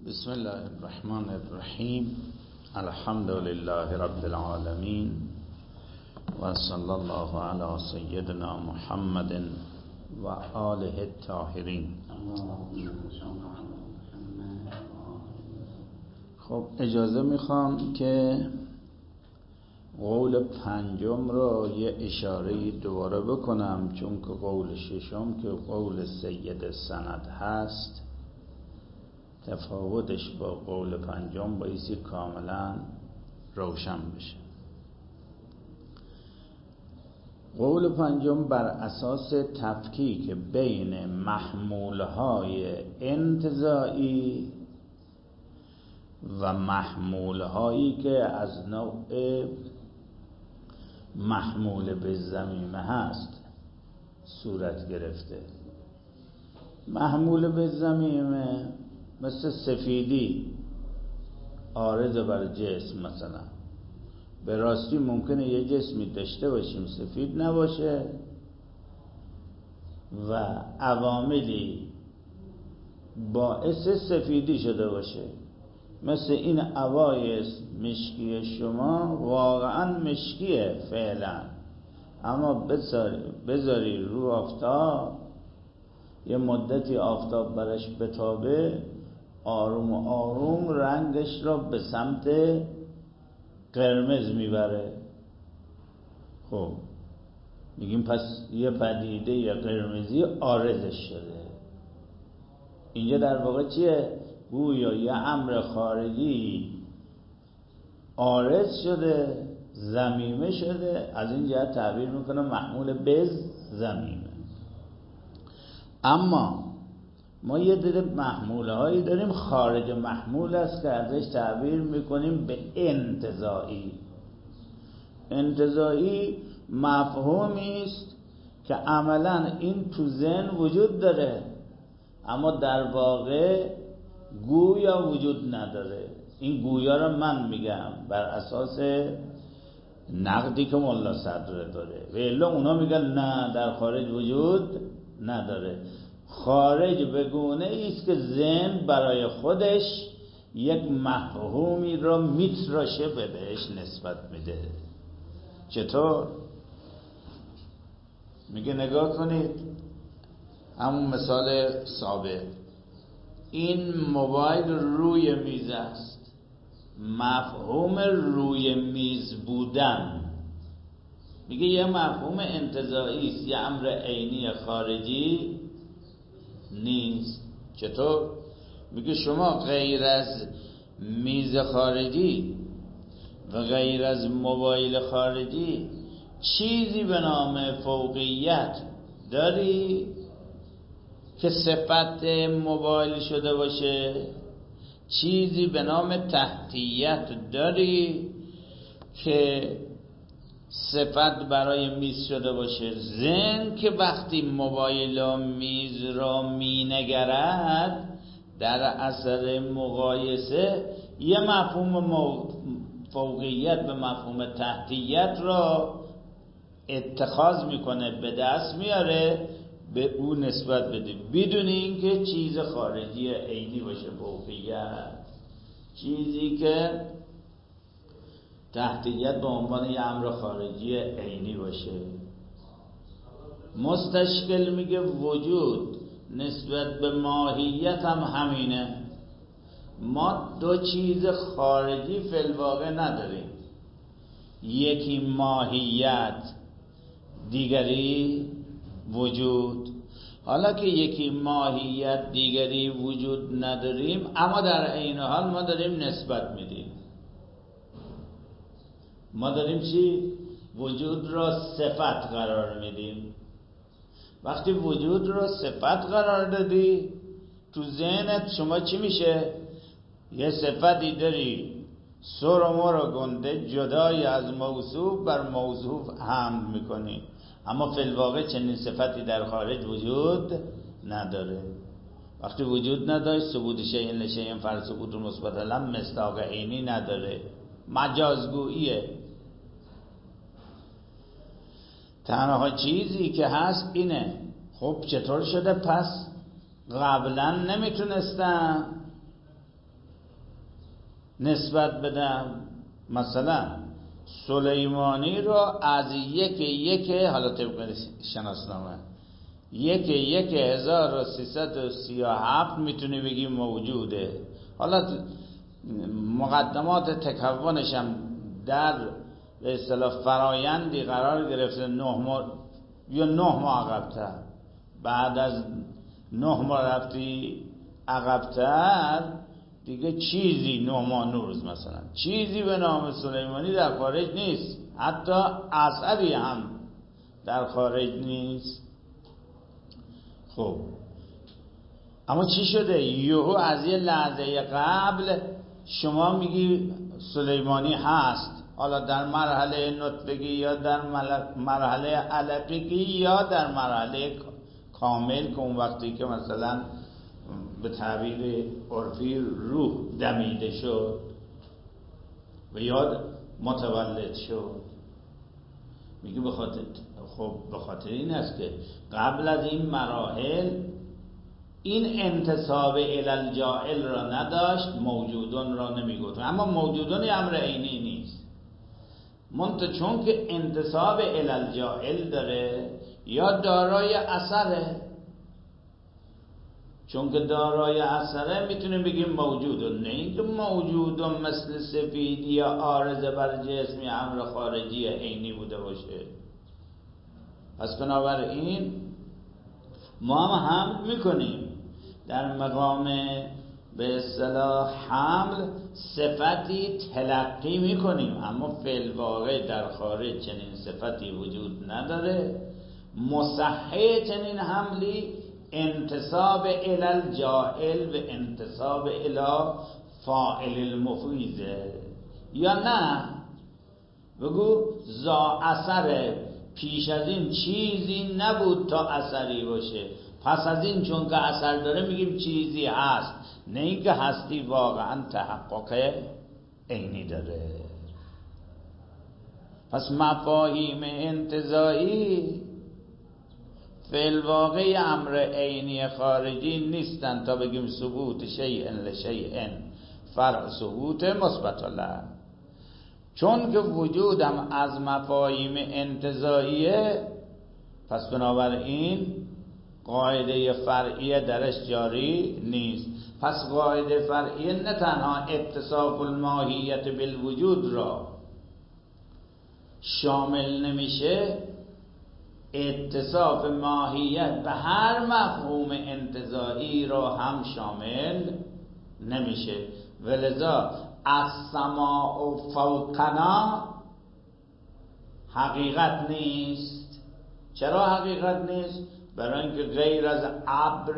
بسم الله الرحمن الرحیم. الحمد لله رب العالمین و صلی الله علی سیدنا محمد و آله الطاهرین. خب اجازه میخوام که قول پنجم رو یه اشاره دوباره بکنم، چون که قول ششم که قول سید سند هست تفاوتش با قول پنجم بایستی کاملا روشن بشه. قول پنجم بر اساس تفکیک بین محمولهای انتزاعی و محمولهایی که از نوع محمول به ضمیمه هست صورت گرفته. محمول به ضمیمه مثل سفیدی عارض بر جسم، مثلا به راستی ممکنه یه جسمی داشته باشیم سفید نباشه و عواملی باعث سفیدی شده باشه، مثل این عبای مشکی شما واقعا مشکیه فعلا، اما بذاری رو آفتاب یه مدتی آفتاب برش بتابه، آروم آروم رنگش را به سمت قرمز میبره. خب میگیم پس یه پدیده یه قرمزی عارضش شده. اینجا در واقع چیه؟ گویا یه امر خارجی عارض شده، ضمیمه شده، از این جهت تعبیر میکنه محمول به ضمیمه. اما ما یه دونه محموله هایی داریم خارج محمول است که ازش تعبیر میکنیم به انتزاعی. انتزاعی مفهومی است که عملا این تو ذهن وجود داره اما در واقع گویا وجود نداره. این گویا رو من میگم بر اساس نقدی که ملا صدر داره، و الا اونا میگن نه در خارج وجود نداره. خارج به گونه ایست که ذهن برای خودش یک مفهومی را میتراشه به بهش نسبت میده. چطور؟ میگه نگاه کنید، همون مثال سابق، این موبایل روی میز است. مفهوم روی میز بودن میگه یه مفهوم انتزاعی است، یه امر عینی خارجی نیست. چطور؟ میگه شما غیر از میز خارجی و غیر از موبایل خارجی چیزی به نام فوقیت داری که صفت موبایل شده باشه؟ چیزی به نام تحتیت داری که صفت برای میز شده باشه؟ ذهن که وقتی موبایل و میز را مینگرد در اثر مقایسه یه مفهوم فوقیت به مفهوم تحتیت را اتخاذ میکنه، به دست میاره، به اون نسبت بده، بدون اینکه چیز خارجی عینی باشه. فوقیت چیزی که تحتیت به عنوان یه امر خارجی عینی باشه. مستشکل میگه وجود نسبت به ماهیت هم همینه. ما دو چیز خارجی فی الواقع نداریم، یکی ماهیت، دیگری وجود. حالا که یکی ماهیت دیگری وجود نداریم، اما در عین حال ما داریم نسبت میدیم. ما داریم چی؟ وجود را صفت قرار میدیم. وقتی وجود را صفت قرار دادی، تو ذهنت شما چی میشه؟ یه صفتی داری سر و مر و گنده جدای از موصوف بر موصوف حمل میکنی، اما فی الواقع چنین صفتی در خارج وجود نداره. وقتی وجود نداشت، ثبوت شیء لشیء فثبوت مثبت لم مصداق عینی نداره، مجازگوییه. تنها چیزی که هست اینه. خب چطور شده پس قبلا نمیتونستم نسبت بدم. مثلا سلیمانی رو از یک حالا طبق شناسنامه 1337 میتونی بگی موجوده. حالا مقدمات تکونش هم در به اصطلاح فرایندی قرار گرفته 9 ماه عقب‌تر. بعد از 9 ماه رفتی عقب‌تر دیگه چیزی 9 ماه 9 روز مثلا چیزی به نام سلیمانی در خارج نیست، حتی اثری هم در خارج نیست. خب اما چی شده؟ یهو از یه لحظه قبل شما میگی سلیمانی هست، حالا در مرحله نطفگی یا در مرحله علقگی یا در مرحله کامل که اون وقتی که مثلا به تعبیر عرفی روح دمیده شد و یا متولد شد. میگه به خاطر این است که قبل از این مراحل این انتساب الالجائل را نداشت، موجودون را نمیگفت. اما موجودون امر عینی نیست، چون که انتساب الالجائل داره یا دارای اثره. چون که دارای اثره میتونیم بگیم موجودون، نه اینکه موجودون مثل سفیدی یا عارضه بر جسمی امر خارجی عینی بوده باشه. پس بنابراین ما هم حمل میکنیم در مقام به اصطلاح حمل صفتی تلقی میکنیم، اما فی الواقع در خارج چنین صفتی وجود نداره. مصحح چنین حملی انتساب الالجائل و انتساب الی فاعل المفیضه، یا نه بگو زا اثر، پیش از این چیزی نبود تا اثری باشه، پس از این چون که اثر داره میگیم چیزی هست، نه اینکه هستی واقعا تحقق عینی داره. پس مفاهیم انتزاعی فی الواقع امر عینی خارجی نیستن تا بگیم ثبوت شیء لشیء فرع ثبوت مثبت له. چون که وجودم از مفاهیم انتزاعیه، پس بنابراین قاعده فرعیه درش جاری نیست. پس قاعده فرعیه نه تنها اتصاف الماهیت بالوجود را شامل نمیشه، اتصاف ماهیت به هر مفهوم انتزاعی را هم شامل نمیشه. ولذا السماء فوقنا حقیقت نیست. چرا حقیقت نیست؟ برای اینکه غیر از ابر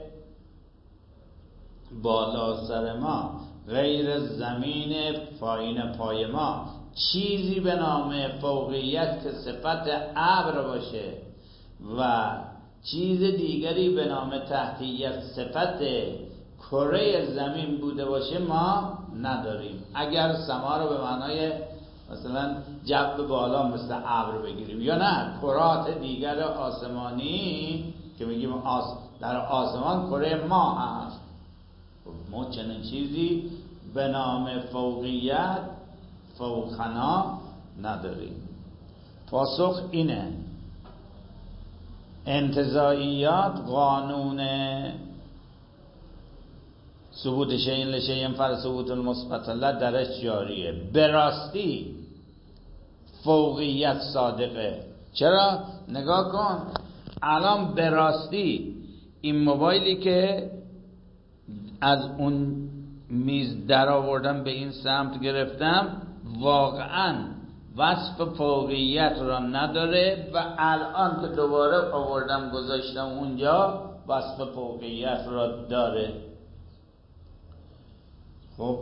بالا سر ما، غیر از زمین پایین پای ما، چیزی به نام فوقیت که صفت ابر باشه و چیز دیگری به نام تحتیت صفت کره زمین بوده باشه ما نداریم. اگر سما رو به معنای مثلا جو بالا مثل ابر بگیریم، یا نه کرات دیگر آسمانی که میگیم در آسمان کره ما هست، ما چنین چیزی به نام فوقیت فوقنا نداریم. پاسخ اینه، انتزاعیات قانون ثبوت شیء لشیء فرع ثبوت المثبت له درش جاریه. براستی فوقیت صادقه. چرا؟ نگاه کن الان براستی این موبایلی که از اون میز در آوردم به این سمت گرفتم واقعا وصف فوقیت را نداره و الان که دوباره آوردم گذاشتم اونجا وصف فوقیت را داره. خب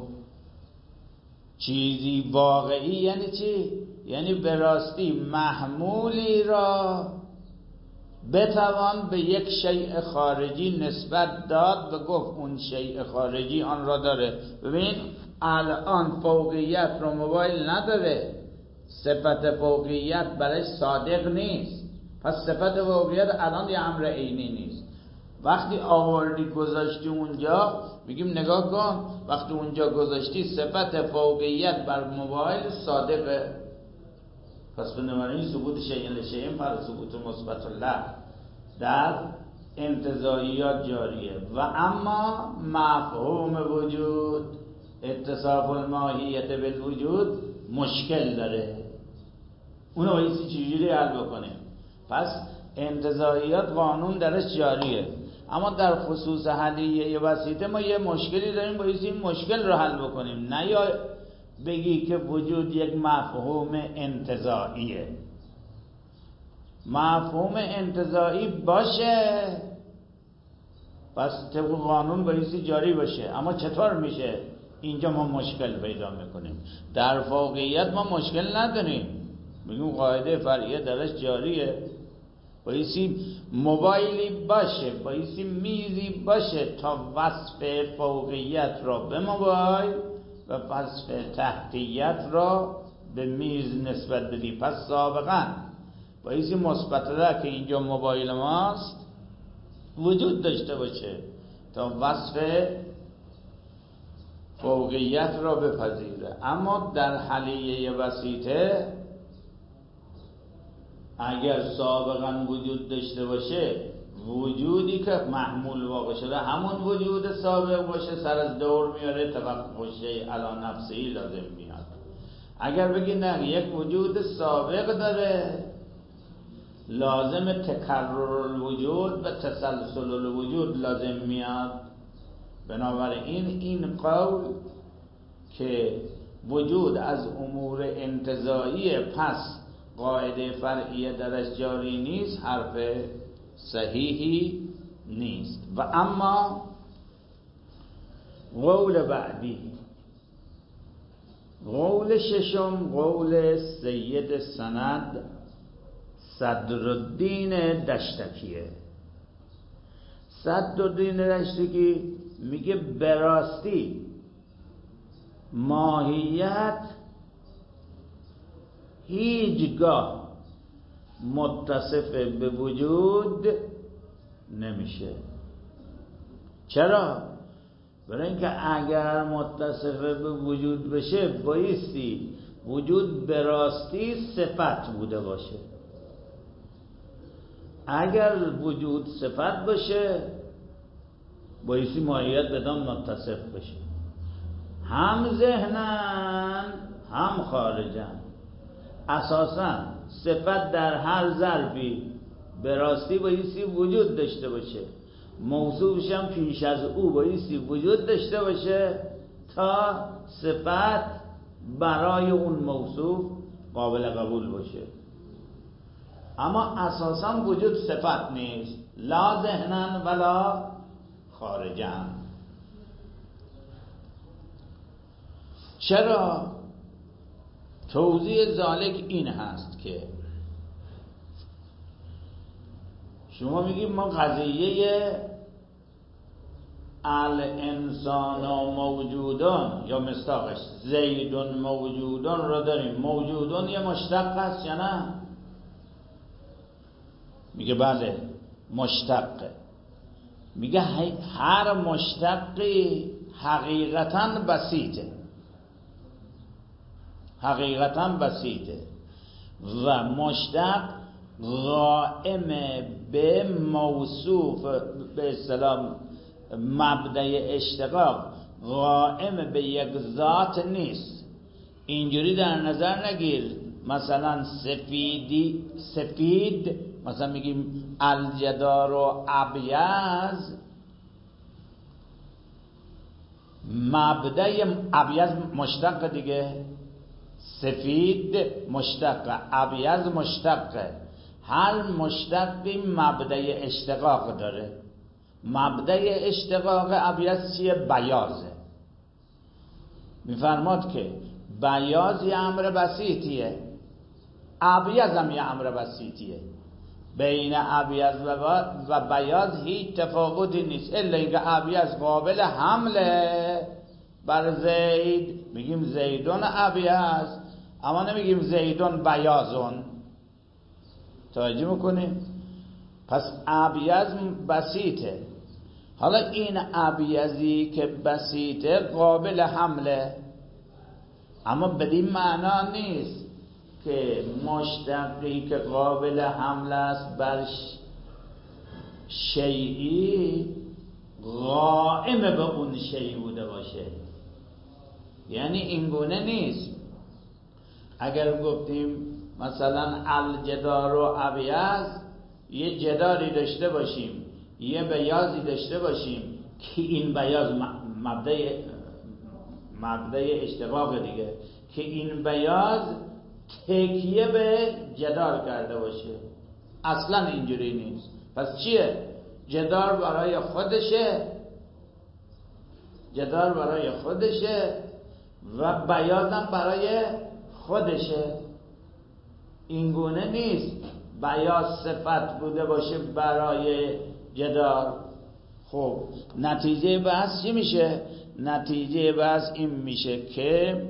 چیزی واقعی یعنی چی؟ یعنی به راستی محمولی را بتوان به یک شیء خارجی نسبت داد و گفت اون شیء خارجی آن را داره. ببین الان فوقیت رو موبایل نداره، صفت فوقیت برای صادق نیست، پس صفت فوقیت الان یه امر عینی نیست. وقتی آوردی گذاشتی اونجا میگیم نگاه کن، وقتی اونجا گذاشتی صفت فوقیت بر موبایل صادقه، پس بنابراین ثبوت شیء لشیء پر ثبوت مثبت الله در انتزاعیات جاریه. و اما مفهوم وجود، اتصاف الماهیت بالوجود مشکل داره، اونو بایستی چجوری حل بکنیم؟ پس انتزاعیات قانون درش جاریه، اما در خصوص حلیه وسیطه ما یه مشکلی داریم، بایستی این مشکل رو حل بکنیم، نه یا بگی که وجود یک مفهوم انتزاعیه. مفهوم انتزاعی باشه پس طبق قانون بایستی جاری باشه، اما چطور میشه؟ اینجا ما مشکل پیدا میکنیم. در فوقیت ما مشکل نداریم، میگیم قاعده فرعیه درش جاریه، بایستی موبایلی باشه، بایستی میزی باشه تا وصف فوقیت را به موبایل و وصف تحتیت را به میز نسبت بدی. پس سابقا بایستی مثبت که اینجا موبایل ماست وجود داشته باشه تا وصف فوقیت را بپذیره. اما در حلیه وسیطه اگر سابقا وجود داشته باشه، وجودی که محمول واقع شده همون وجود سابق باشه، سر از دور میاره، توقف شیء علی نفسه لازم میاد. اگر بگی نه یک وجود سابق داره، لازم تکرر الوجود و تسلسل الوجود لازم میاد. بنابراین این قول که وجود از امور انتزاعی پس قاعده فرعیه درش جاری نیست حرف صحیحی نیست. و اما قول بعدی، قول ششم، قول سید سند صدرالدین دشتکیه. صدرالدین دشتکی میگه براستی ماهیت هیچگاه متصف به وجود نمیشه. چرا؟ برای اینکه اگر متصف به وجود بشه بایستی وجود براستی صفت بوده باشه. اگر وجود صفت باشه بایستی ماهیت بدان متصف بشه، هم ذهنن هم خارجن. اساسا صفت در هر ظرفی به راستی بایستی وجود داشته باشه، موصوفش هم پیش از او بایستی وجود داشته باشه تا صفت برای اون موصوف قابل قبول باشه. اما اساسا وجود صفت نیست، لا ذهنن ولا خارجن. چرا؟ توضیح ذالک این هست که شما میگید ما قضیه الانسان و موجودان یا مصداقش زیدون موجودان را داریم. موجودان یه مشتق هست یا نه؟ میگه بله مشتقه. میگه هر مشتقی حقیقتاً بسیطه، حقیقتاً بسیطه و مشتق قائم به موصوف به اصطلاح مبدأ اشتقاق قائم به یک ذات نیست. اینجوری در نظر نگیر مثلا سفید مثلا میگیم الجدار و ابیض، مبدأ ابیض مشتق دیگه، سفید مشتق، ابیض مشتق. هر مشتقی مبدأ اشتقاق داره. مبدأ اشتقاق ابیض چیه؟ بیاضه. میفرماد که بیاض یه امر بسیطیه، ابیض هم یه امر بسیطیه. بین ابیض و بیاض هیچ تفاوتی نیست، الا اینکه ابیض قابل حمله بر زید، میگیم زیدون ابیض، اما نمیگیم زیدون بیاضون. توجه میکنیم؟ پس ابیض بسیطه، حالا این ابیضی که بسیطه قابل حمله، اما بدین معنا نیست که مشتقی که قابل حمله است بر شیئی قائم به اون شیء بوده باشه. یعنی این گونه نیست. اگر گفتیم مثلا الجدار و ابیض، یه جداری داشته باشیم یه بیاضی داشته باشیم که این بیاض مبدأ اشتقاق دیگه، که این بیاض تکیه به جدار کرده باشه. اصلا اینجوری نیست. پس چیه؟ جدار برای خودشه و بیاضم برای خودشه. این گونه نیست بیاض صفت بوده باشه برای جدار. خب نتیجه بحث چی میشه؟ نتیجه بحث این میشه که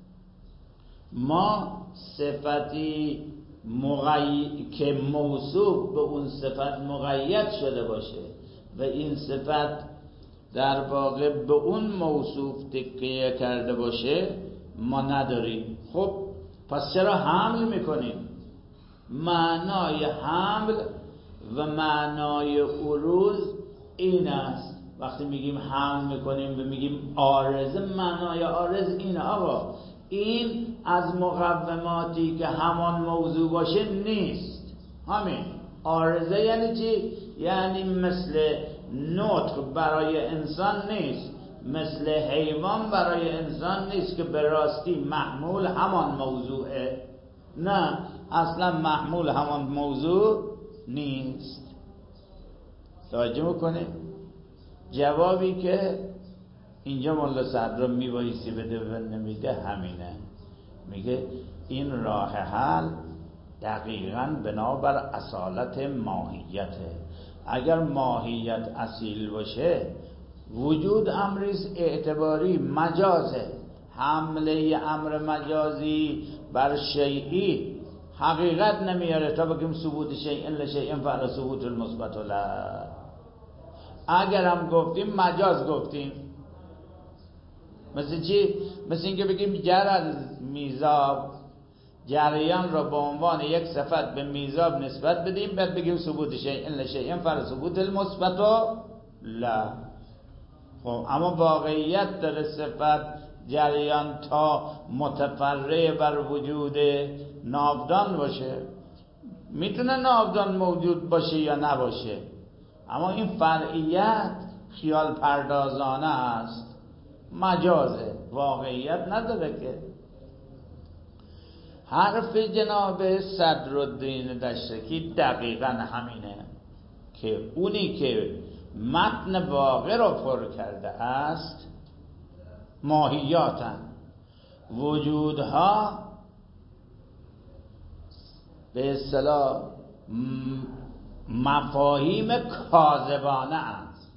ما صفتی که موصوف به اون صفت مقید شده باشه و این صفت در واقع به اون موصوف تکیه کرده باشه ما نداریم. خب پس چرا حمل میکنیم؟ معنای حمل و معنای عروض این است. وقتی میگیم حمل میکنیم و میگیم عارضه، معنای عارض اینه آقا این از مقوماتی که همان موضوع باشه نیست. همین عارضه یعنی چی؟ یعنی مثل نطق برای انسان نیست، مثل حیوان برای انسان نیست که به راستی محمول همان موضوعه. نه، اصلا محمول همان موضوع نیست. توجه میکنه؟ جوابی که اینجا مولا صدرا میبایستی بده و نمیده همینه. میگه این راه حل دقیقاً بنابر اصالت ماهیته. اگر ماهیت اصیل باشه وجود امریز اعتباری مجازه. حمله امر مجازی بر شیئی حقیقت نمیاره تا بگیم ثبوت شیء لشیء فعل ثبوت المثبت له. اگر هم گفتیم مجاز گفتیم. مثل چی؟ مثل اینکه بگیم جرى میزاب، جریان را به عنوان یک صفت به میزاب نسبت بدیم، بعد بگیم ثبوت شیء لشیء فعل ثبوت المثبت له. خب اما واقعیت داره صفت جریان تا متفرع بر وجود ناودان باشه. میتونه ناودان موجود باشه یا نباشه، اما این فرعیت خیال پردازانه است، مجازه، واقعیت نداره. که حرف جناب صدرالدین دشتکی دقیقا همینه که اونی که متن واقع را پر کرده است ماهیاتن، وجودها به اصطلاح مفاهیم کاذبانه است،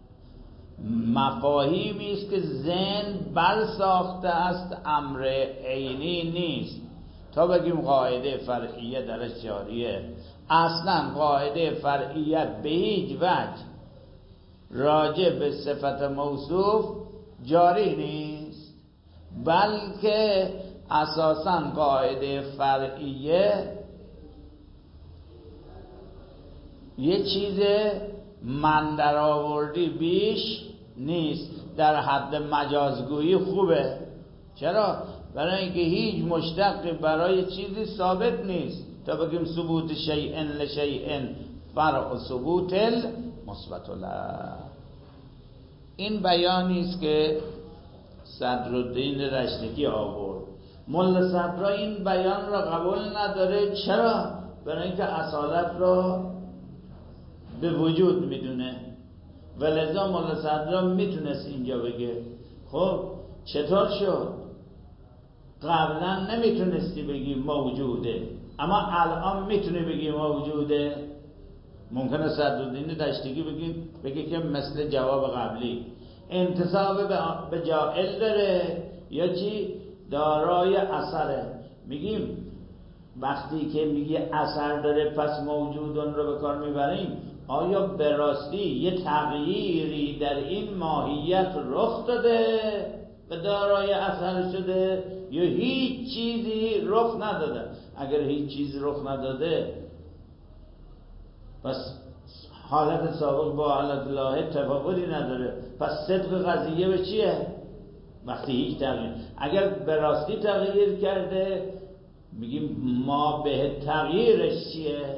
مفاهیمی است که ذهن برساخته است، امر عینی نیست. تا بگیم قاعده فرعیه درش جاریه، اصلا قاعده فرعیه به هیچ وجه راجع به صفت موصوف جاری نیست، بلکه اساساً قاعده فرعیه یه چیز من در آوردی بیش نیست. در حد مجازگویی خوبه. چرا؟ برای اینکه هیچ مشتقی برای چیزی ثابت نیست تا بگیم ثبوت شیء لشیء فرع ثبوت المثبت له. این بیانی است که صدرالدین رشتکی آورد. ملا صدرا این بیان را قبول نداره. چرا؟ برای اینکه اصالت را به وجود میدونه و لذا ملا صدرا میتونست اینجا بگه خب چطور شد؟ قبلا نمیتونستی بگی موجوده اما الان میتونی بگی موجوده. ممکنه صدرالدین دشتکی بگه که مثل جواب قبلی انتساب به جائل داره یا چی؟ دارای اثره. میگیم وقتی که میگه اثر داره پس موجودون رو به کار میبریم، آیا به راستی یه تغییری در این ماهیت رخ داده و دارای اثر شده یا هیچ چیزی رخ نداده؟ اگر هیچ چیزی رخ نداده پس حالت سابق با حالت لاحق تفاوتی نداره، پس صدق قضیه به چیه؟ وقتی هیچ تغییر. اگر به راستی تغییر کرده میگیم ما به تغییرش چیه؟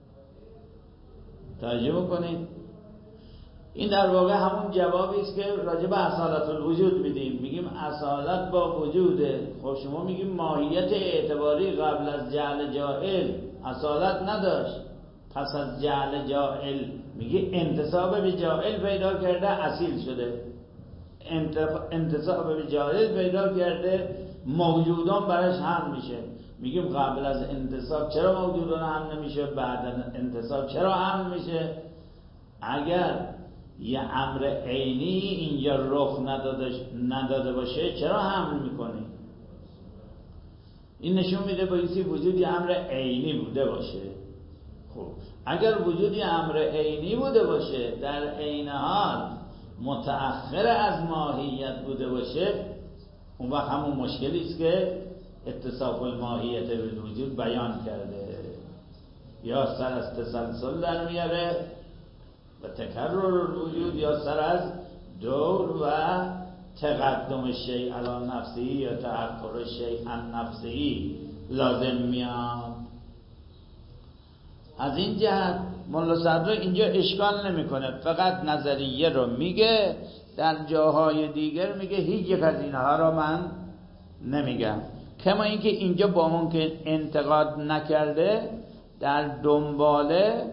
توجه بکنید، این در واقع همون جوابی است که راجع به اصالت الوجود میدیم. میگیم اصالت با وجوده. خب شما میگیم ماهیت اعتباری قبل از جعل جاهل اصالت نداشت، پس از جعل جاهل میگه انتساب به جاهل پیدا کرده اصیل شده، انتساب به جاهل پیدا کرده موجودان براش هم میشه. میگیم قبل از انتساب چرا موجودان هم نمیشه، بعد انتساب چرا هم میشه؟ اگر یه امر عینی اینجا رخ نداده باشه چرا حمل میکنی؟ این نشون میده بایستی وجودی امر عینی بوده باشه. خب اگر وجودی امر عینی بوده باشه در عین حال متأخر از ماهیت بوده باشه، اون وقت همون مشکلی است که اتصاف الماهیت بالوجود بیان کرده، یا سر از تسلسل در میاره و تکرر الوجود، یا سر از دور و تقدم شیء علی نفسه یا تأخر شیء عن نفسه لازم میاد. از این جهت مولا صدرا اینجا اشکال نمیکنه، فقط نظریه رو میگه، در جاهای دیگر میگه هیچ یک از اینها رو من نمیگم. کما اینکه اینجا با اون که انتقاد نکرده در دنباله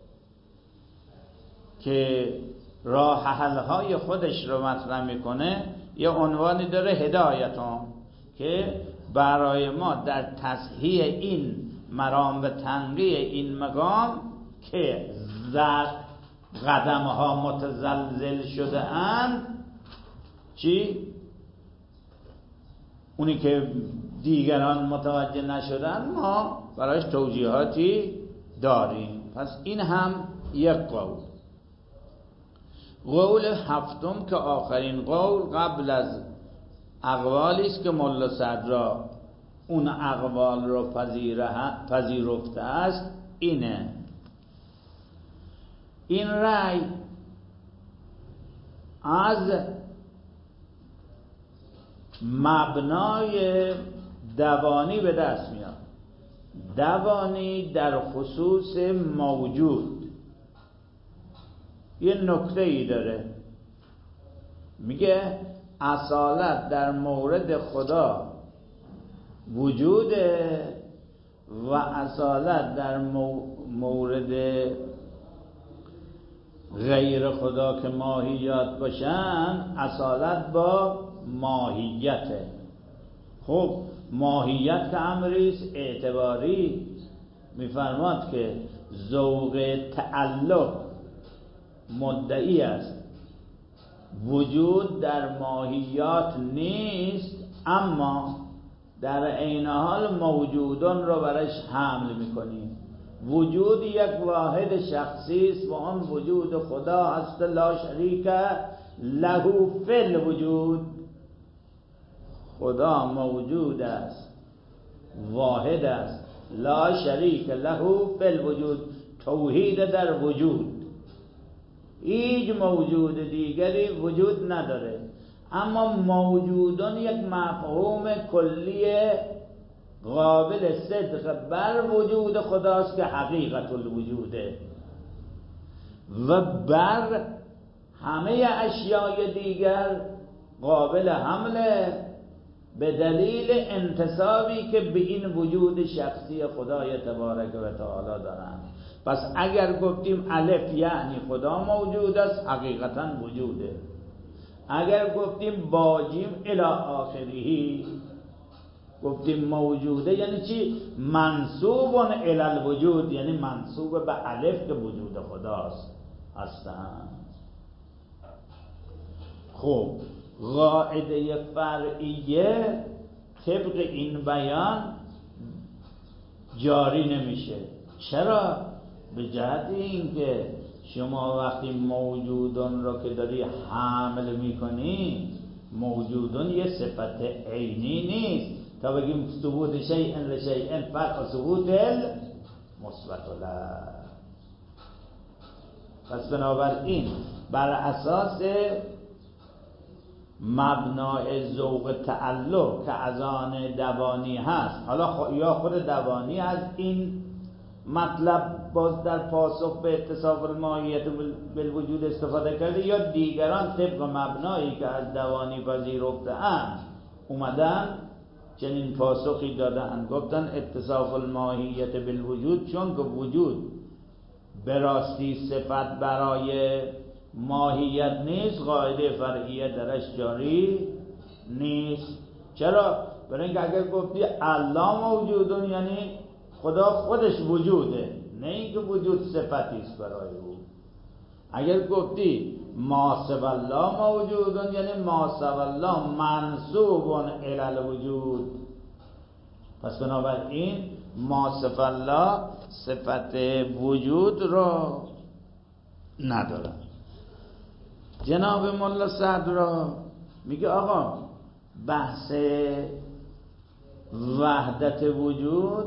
که راه حل‌های خودش رو مطرح میکنه یه عنوانی داره هدایتون، که برای ما در تصحیح این مرام و تنقیح این مقام که قدمها متزلزل شده اند، چی؟ اونی که دیگران متوجه نشدن ما برایش توجیهاتی داریم. پس این هم یک قول. قول هفتم که آخرین قول قبل از اقوالی است که مولا صدرا اون اقوال رو پذیرفته است، اینه. این رأی از مبنای دوانی به دست میاد. دوانی در خصوص موجود یه نکته ای داره، میگه اصالت در مورد خدا وجوده و اصالت در مورد غیر خدا که ماهیات باشن اصالت با ماهیته. خب ماهیت که امریست اعتباری، میفرماد که ذوق تعلق مدعی است، وجود در ماهیات نیست، اما در عین حال موجودان رو برش حمل میکنیم. وجود یک واحد شخصی است و آن وجود خدا هست، لا شریک له فی الوجود. خدا موجود است، واحد است، لا شریک له فی الوجود، توحید در وجود، هیچ موجود دیگری وجود نداره. اما موجودان یک مفهوم کلی قابل صدق بر وجود خداست که حقیقت الوجوده و بر همه اشیای دیگر قابل حمله به دلیل انتسابی که به این وجود شخصی خدای تبارک و تعالی دارند. پس اگر گفتیم الف یعنی خدا موجود است، حقیقتا وجوده. اگر گفتیم باجیم الی آخری، گفتیم موجوده یعنی چی؟ منصوب الی الوجود، یعنی منصوب به الف که وجود خداست هستن. خب قاعده فرعیه طبق این بیان جاری نمیشه. چرا؟ به جهت اینکه شما وقتی موجودون رو که داری حمل میکنی، موجودون یه صفت عینی نیست تا بگیم ثبوت شیء لشیء فرع ثبوت المثبت له. پس بنابراین بر اساس مبنای ذوق تعلق که از آن دوانی هست، حالا یا خود دوانی از این مطلب باز در پاسخ به اتصاف الماهیت بالوجود استفاده کرده، یا دیگران طبق مبنایی که از دوانی پذیرفته‌اند اومدن چنین پاسخی دادن، گفتن اتصاف الماهیت بالوجود، چون که وجود به راستی صفت برای ماهیت نیست، قاعده فرعیه درش جاری نیست. چرا؟ برای اینکه اگر گفتی الله موجودون یعنی خدا خودش وجوده، نه اینکه وجود صفتی است برای او. اگر گفتی ما سوی الله موجودون یعنی ما سوی الله منسوب الی الوجود. پس بنابراین ما سوی الله صفت وجود را نداره. جناب مولا صدر میگه آقا بحث وحدت وجود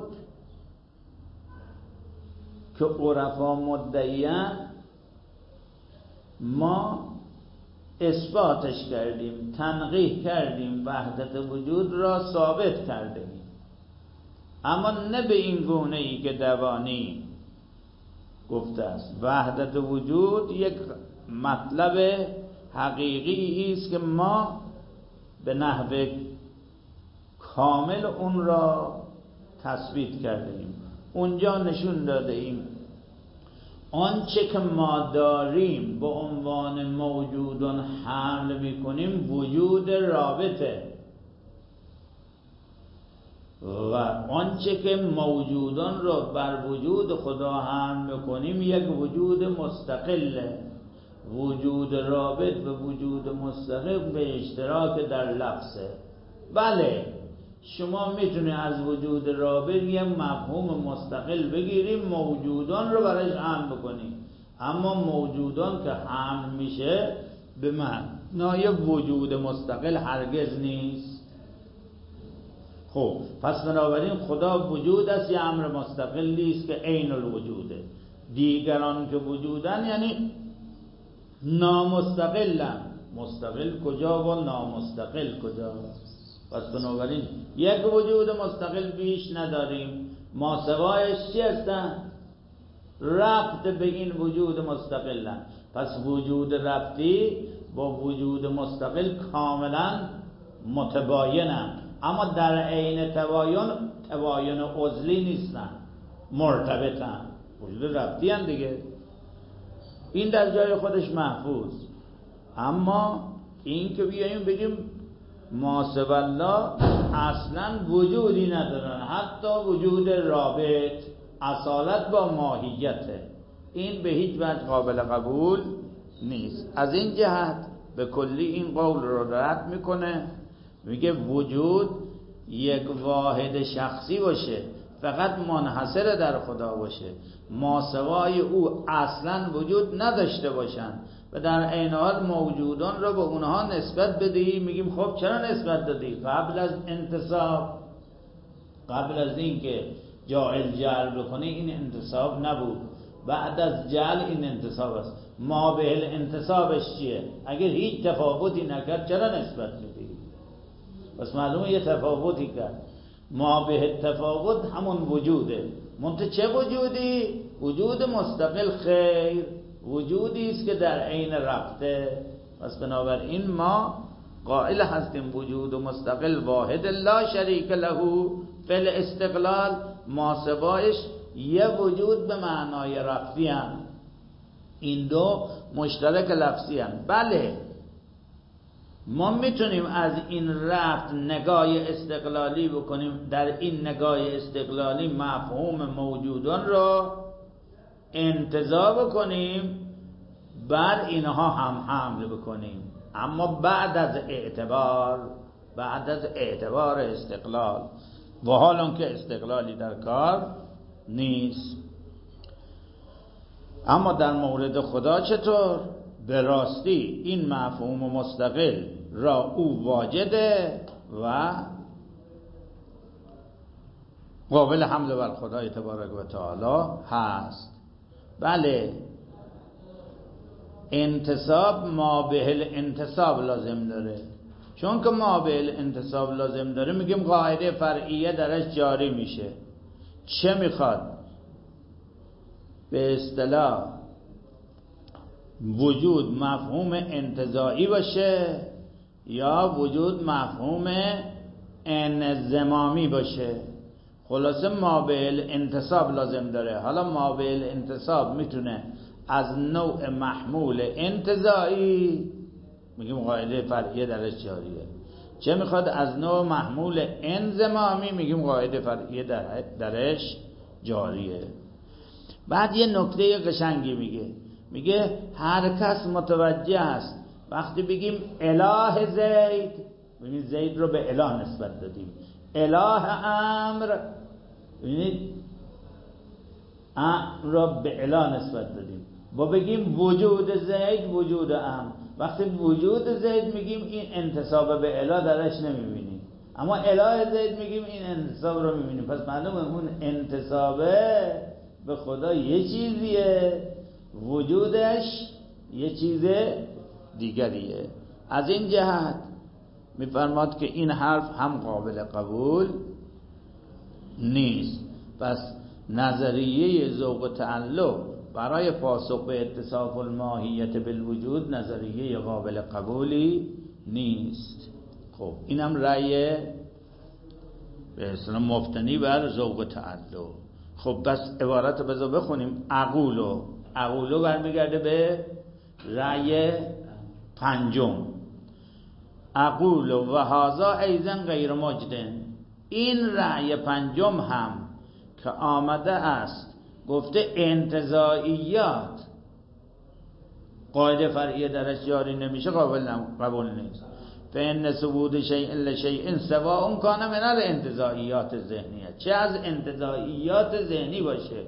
که عرفا مدعیان، ما اثباتش کردیم، تنقیح کردیم، وحدت وجود را ثابت کردیم، اما نه به این گونه ای که دوانی گفته است. وحدت وجود یک مطلب حقیقی است که ما به نحو کامل اون را تثبیت کردیم. اونجا نشون داده ایم آنچه که ما داریم به عنوان موجودون حمل میکنیم وجود رابطه، و آنچه که موجودان را بر وجود خدا حمل میکنیم یک وجود مستقله. وجود رابط و وجود مستقل به اشتراک در لفظه. بله شما میتونی از وجود رابط یه مفهوم مستقل بگیریم، موجودان رو برایش حمل بکنیم، اما موجودان که حمل میشه به معنای وجود مستقل هرگز نیست. خب پس بنابراین خدا وجود است، یه امر مستقل نیست که عین الوجوده. دیگران که وجودن یعنی نامستقلن. مستقل کجا و نامستقل کجا؟ پس بنابراین یک وجود مستقل بیش نداریم. ما سوایش چی هستن؟ ربط به این وجود مستقلن. پس وجود ربطی با وجود مستقل کاملا متباینن، اما در عین تباین عضلی نیستن، مرتبطن. وجود ربطی هن دیگه، این در جای خودش محفوظ. اما این که بیاییم بگیم ما سوی الله اصلا وجودی ندارن، حتی وجود رابط اصالت با ماهیته، این به هیچ وجه قابل قبول نیست. از این جهت به کلی این قول رو رد میکنه، میگه وجود یک واحد شخصی باشه، فقط منحصر در خدا باشه، ما سوای او اصلا وجود نداشته باشن و در عین حال موجودان را به اونها نسبت بدهی. میگیم خب چرا نسبت دادی؟ قبل از انتصاب، قبل از این که جاعل جعل بکنی این انتصاب نبود، بعد از جعل این انتصاب است. ما به الانتصابش چیه؟ اگر هیچ تفاوتی نکرد چرا نسبت میدی؟ پس معلومه یه تفاوتی کرد. ما به تفاوت همون وجوده. منتها چه وجودی؟ وجود مستقل خیر، وجودی است که در عین ربطه. پس بنابراین ما قائل هستیم وجود مستقل واحد لا شریک له فی الاستقلال، ما سوایش یه وجود به معنای ربطی هم. این دو مشترک لفظی هم. بله ما میتونیم از این ربط نگاه استقلالی بکنیم، در این نگاه استقلالی مفهوم موجودان را انتزاع بکنیم، بر اینها هم حمل بکنیم، اما بعد از اعتبار استقلال، و حال اون که استقلالی در کار نیست. اما در مورد خدا چطور؟ به راستی این مفهوم مستقل را او واجده و قابل حمل بر خدای تبارک و تعالی هست. بله، انتصاب ما به الانتصاب لازم داره. چون که ما به الانتصاب لازم داره میگیم قاعده فرعیه درش جاری میشه. چه میخواد؟ به اصطلاح وجود مفهوم انتزاعی باشه یا وجود مفهوم انضمامی باشه. خلاصه ما به الانتصاب لازم داره. حالا ما به الانتصاب میتونه از نوع محمول انتزاعی، میگیم قاعده فرعیه درش جاریه. چه میخواد؟ از نوع محمول انضمامی، میگیم قاعده فرعیه درش جاریه. بعد یه نکته قشنگی میگه هر کس متوجه است وقتی بگیم اله زید، ببینید زید رو به اله نسبت دادیم، اله امر، ببینید امر رو به اله نسبت دادیم. با بگیم وجود زید وجود امر، وقتی وجود زید میگیم این انتصاب به اله درش نمیبینیم، اما اله زید میگیم این انتصاب رو میبینیم. پس معلومه اون انتصابه به خدا یه چیزیه، وجودش یه چیز دیگریه. از این جهت میفرماد که این حرف هم قابل قبول نیست. پس نظریه ذوق تعلق برای پاسخ به اتصاف الماهیت بالوجود نظریه قابل قبولی نیست. خب اینم رأی به اصطلاح مفتنی بر ذوق تعلق. خب بس عبارت رو بذار بخونیم. اقولو برمیگرده به رأی پنجم. اقولو و هذا ایضا غیر مجدن. این رأی پنجم هم که آمده است گفته انتزاعیات قاعده فرعیه درش جاری نمیشه، قبول نیست. فإن ثبوت شیء لشیء سواء کان من الانتزاعیات ذهنیه، چه از انتزاعیات ذهنی باشه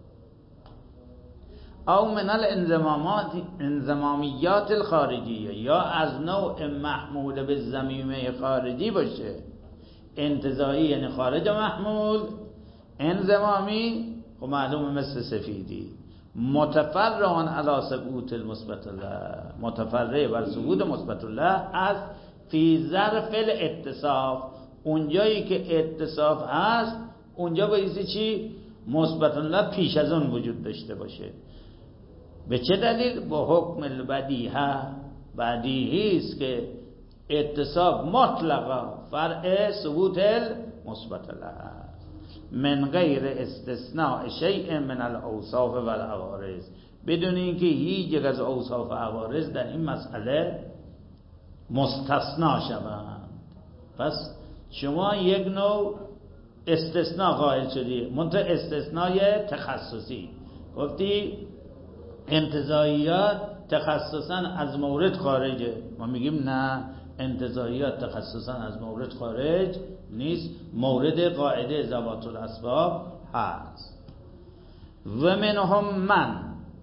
او من الانضمامیات الخارجیه، یا از نوع محمول به ضمیمه خارجی باشه. انتزاعی یعنی خارج محمول، انضمامی خب معلومه مثل سفیدی. متفرعان علی ثبوت المثبت الله، متفرع بر ثبوت مثبت الله از فی ظرف الاتصاف، اونجایی که اتصاف هست اونجا بایستی چی؟ مثبت الله پیش از اون وجود داشته باشه. به چه دلیل؟ با حکم البدیهه، بدیهی است که اتصاف مطلقا فرع ثبوت المثبت الله من غیر استثناء شیء من الاوصاف و العوارض، بدون اینکه هیچ یک از اوصاف و عوارض در این مسئله مستثنا شوند. پس شما یک نوع استثناء قائل شدی، منتها استثنای تخصصی. گفتی انتزاعیات تخصصا از مورد خارجه، ما میگیم نه، انتزاعیات تخصصا از مورد خارج نیست، مورد قاعده ذوات الاسباب هست. و منهم من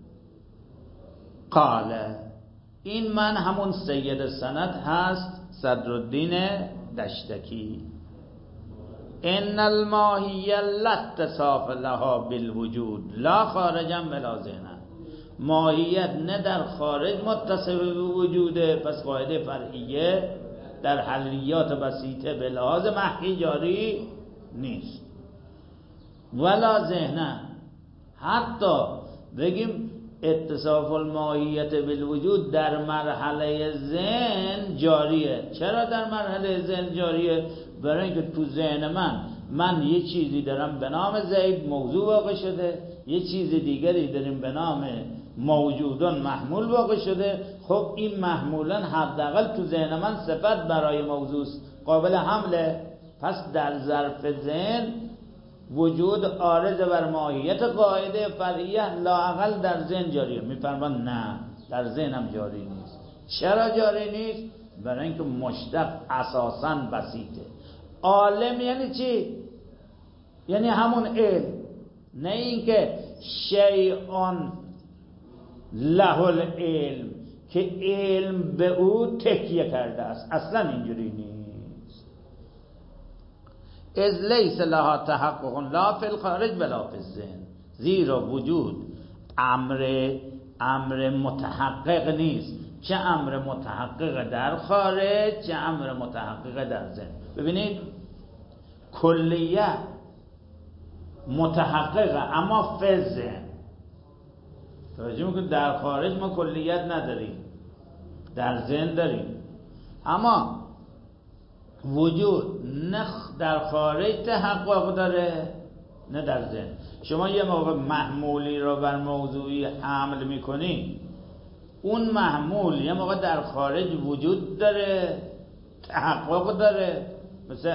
قال، این من همون سید سند هست صدرالدین دشتکی. ان الماهیه لا اتصاف لها بالوجود لا خارجا بلا ذهن، ماهیت نه در خارج متصف به وجوده، پس قاعده فرعیه در حلیات بسیطه به لحاظ محکی جاری نیست. ولا ذهن، حتی بگیم اتصاف الماهیت بالوجود در مرحله ذهن جاریه. چرا در مرحله ذهن جاریه؟ برای اینکه تو ذهن من یه چیزی دارم به نام زید موضوع واقع شده، یه چیز دیگری داریم به نام موجودان محمول واقع شده. خب این محمولان حداقل تو ذهن من صفت برای موضوع قابل حمله، پس در ظرف ذهن وجود عارض بر ماهیت قاعده فرعیه لااقل در ذهن جاریه. میفرمان نه، در ذهن هم جاری نیست. چرا جاری نیست؟ برای اینکه مشتق اساساً بسیطه. عالم یعنی چی؟ یعنی همون علم، نه اینکه شیئان له العلم که علم به او تکیه کرده است. اصلا اینجوری نیست. از لیس لها تحقق لا فی الخارج ولا فی الذهن، زیرا وجود امر متحقق نیست، چه امر متحقق در خارج چه امر متحقق در ذهن. ببینید کلیت متحققه اما فی ذهن. توجه میکنید در خارج ما کلیت نداریم، در ذهن داریم. اما وجود نه در خارج تحقق داره نه در ذهن. شما یه موقع محمولی رو بر موضوعی حمل میکنید، اون محمول یه موقع در خارج وجود داره، تحقق داره، مثل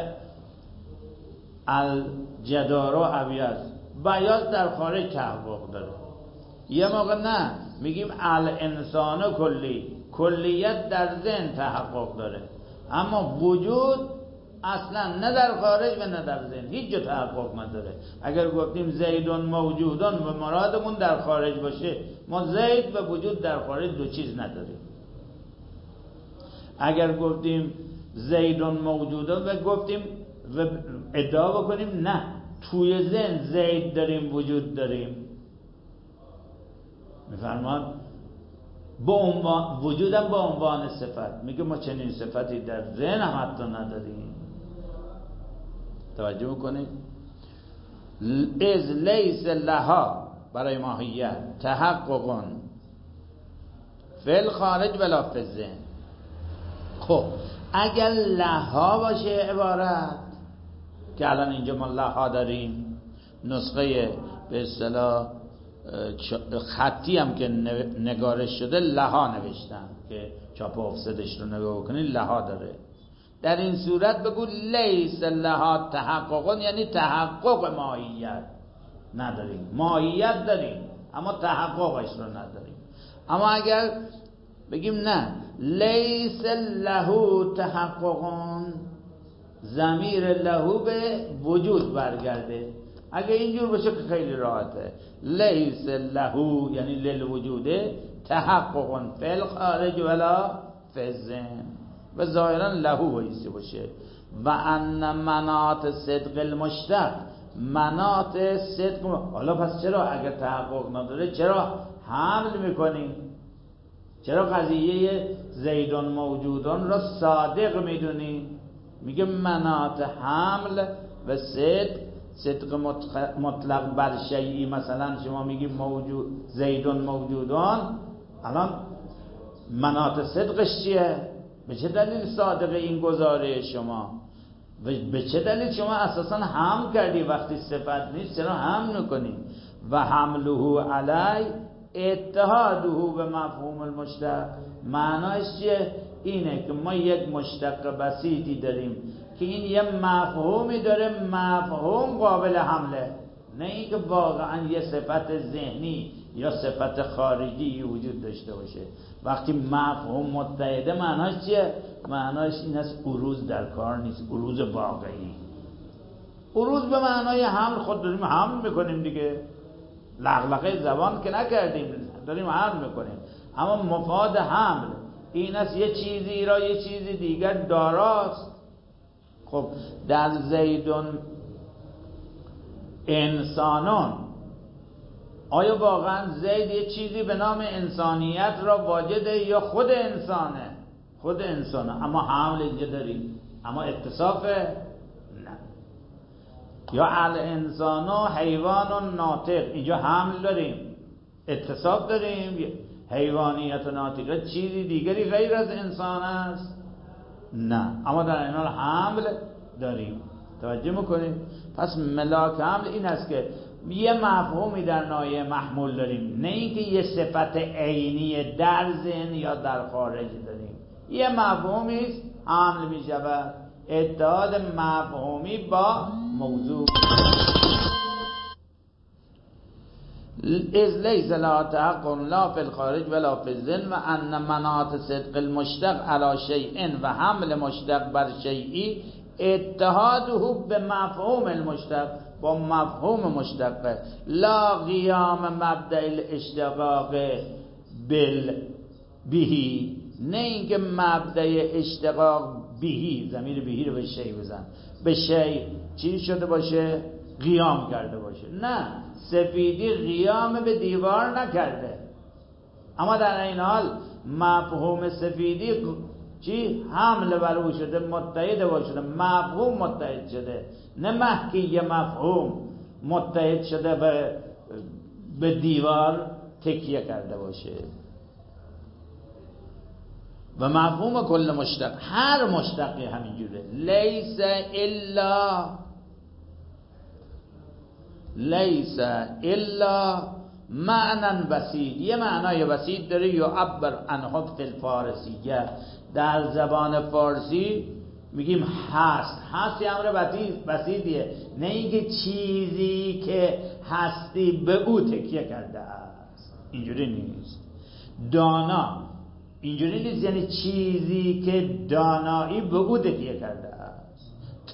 الجدارو ابیض، بیاض در خارج تحقق داره. یه موقع نه، میگیم الانسان کلیت در ذهن تحقق داره، اما وجود اصلا نه در خارج و نه در ذهن هیچ جا تحقق نداره. اگر گفتیم زیدون موجودون و مرادمون در خارج باشه، ما زید و وجود در خارج دو چیز نداریم. اگر گفتیم زیدون موجودون و گفتیم و ادعا بکنیم نه توی ذهن زید داریم وجود داریم، میفرمان با عنوان وجودم با عنوان صفت، میگه ما چنین صفتی در ذهن هم حتی نداریم. توجه بکنید. از لیس لها برای ماهیت تحقق فی الخارج ولا فی الذهن. خب اگر لها باشه عبارت که الان اینجا ما لها داریم، نسخه به اصطلاح خطی هم که نگارش شده لها نوشتن که چاپ افسدش رو نگاه بکنید لها داره. در این صورت بگو لیس لها تحقق، یعنی تحقق ماهیت نداریم، ماهیت داریم اما تحققش رو نداریم. اما اگر بگیم نه لیس له تحققون، ضمیر له به وجود برگرده. اگه اینجور باشه که خیلی راحته. لیس له یعنی للوجود تحقق فی الخارج ولا فی الذهن، و ظاهرا له وایسی باشه. و ان مناط صدق المشتق، مناط صدق. حالا پس چرا اگر تحقق نداره چرا حمل میکنیم؟ چرا قضیه زیدون موجودان را صادق میدونی؟ میگه مناط حمل و صدق مطلق بر شیئی. مثلا شما میگی موجود زیدون موجودان، الان مناط صدقش چیه؟ به چه دلیل صادق این گزاره شما؟ به چه دلیل شما اساسا حمل کردی وقتی صفت نیست؟ چرا حمل میکنی؟ و حمله علی اتحاده به مفهوم المشتق. معناش چیه؟ اینه که ما یک مشتق بسیطی داریم که این یه مفهومی داره، مفهوم قابل حمله، نه اینکه واقعا یه صفت ذهنی یا صفت خارجی وجود داشته باشه. وقتی مفهوم متحده معناش چیه؟ معناش این است عروض در کار نیست، عروض واقعی. عروض به معنای حمل، خود داریم حمل میکنیم دیگه، لغلقه زبان که نکردیم، داریم حمل میکنیم. اما مفاد حمل این است یه چیزی را یه چیزی دیگر داراست. خب در زیدون انسانان، آیا واقعا زید یه چیزی به نام انسانیت را واجده یا خود انسانه؟ خود انسانه، اما حمل اینجا داریم، اما اتصافه؟ نه. یا الانسان و حیوان و ناطق، اینجا حمل داریم، اتصاف داریم. حیوانیت و ناطقه چیزی دیگری غیر از انسان است؟ نه، اما در این حال حمل داریم. توجه میکنیم؟ پس ملاک حمل این است که یه مفهومی در نایه محمول داریم، نه اینکه یه صفت عینی در ذهن یا در خارج داریم. یه مفهومی است حمل میشود، اتحاد مفهومی با موضوع. از لیس لا تحقق لا فی الخارج ولا فی الذهن و ان مناط صدق المشتق علی شیء و حمل مشتق بر شیئی اتحاده به مفهوم المشتق، با مفهوم مشتق، لا قیام مبدأ الاشتقاق بهی، نه اینکه مبدأ اشتقاق بهی، ضمیر بهی رو به شی بزن، به شی چی شده باشه؟ قیام کرده باشه. نه، سفیدی قیام به دیوار نکرده، اما در این حال مفهوم سفیدی چی؟ حمل بر او شده، متحد با شده، مفهوم متحد شده، نه محکی مفهوم متحد شده به دیوار تکیه کرده باشه. و مفهوم کل مشتق، هر مشتقی همینجوره، لیس الا معنی بسیط، یه معنای بسیط داره، یعبر عنه فی الفارسیه، در زبان فارسی میگیم هست. هست یه امر بسیطیه، نه اینکه چیزی که هستی به او تکیه کرده است، اینجوری نیست. دانا اینجوری نیست، یعنی چیزی که دانایی به او تکیه کرده است.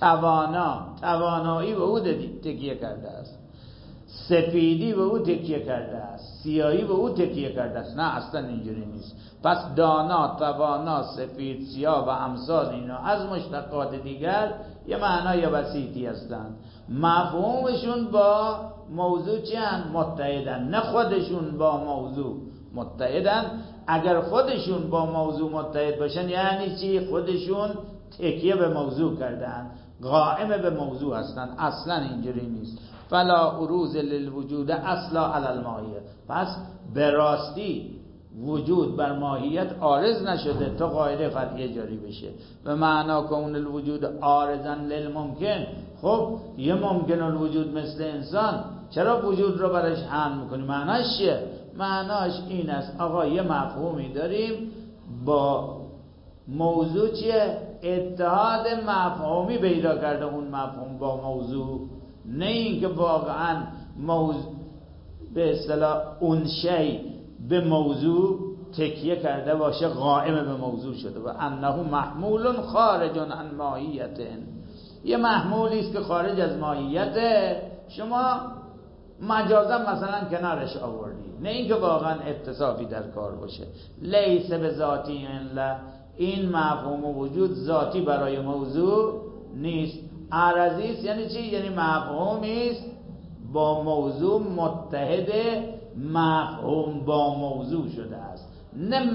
توانایی به او تکیه کرده است. سفیدی به او تکیه کرده است، سیاهی به او تکیه کرده است. نه، اصلا اینجوری نیست. پس دانا، توانا، سفید، سیاه و امثال اینا از مشتقات دیگر یه معنای بسیطی هستند. مفهومشون با موضوع چی هستند؟ متحدن، نه خودشون با موضوع متحدن. اگر خودشون با موضوع متحد باشن یعنی چی؟ خودشون تکیه به موضوع کردن، قائم به موضوع هستن. اصلا اینجوری نیست. فلا عروض للوجود اصلا علی الماهیه، پس به راستی وجود بر ماهیت عارض نشده تا قاعده فرعیه جاری بشه. و معنا کون الوجود عارضا للممکن، خب یه ممکن الوجود مثل انسان، چرا وجود رو برش حمل میکنی؟ معناش چیه؟ معناش این است آقا یه مفهومی داریم با موضوع، چیه؟ اتحاد مفهومی پیدا کرده اون مفهوم با موضوع، نه اینکه واقعا موضوع به اصطلاح اون شی به موضوع تکیه کرده باشه، قائم به موضوع شده. و انه محمول خارج عن ماهیت، یه محمولی است که خارج از ماهیته، شما مجازا مثلا کنارش آوردی، نه اینکه واقعا اتصافی در کار باشه. لیس به ذاتی الا، این مفهوم وجود ذاتی برای موضوع نیست. عرضی است یعنی چی؟ یعنی مفهومی است با موضوع متحد، مفهوم با موضوع شده است، نه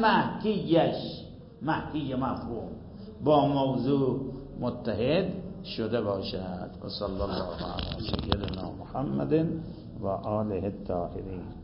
محکی مفهوم با موضوع متحد شده باشد. و صلی الله علی سیدنا محمد و آله الطاهرین.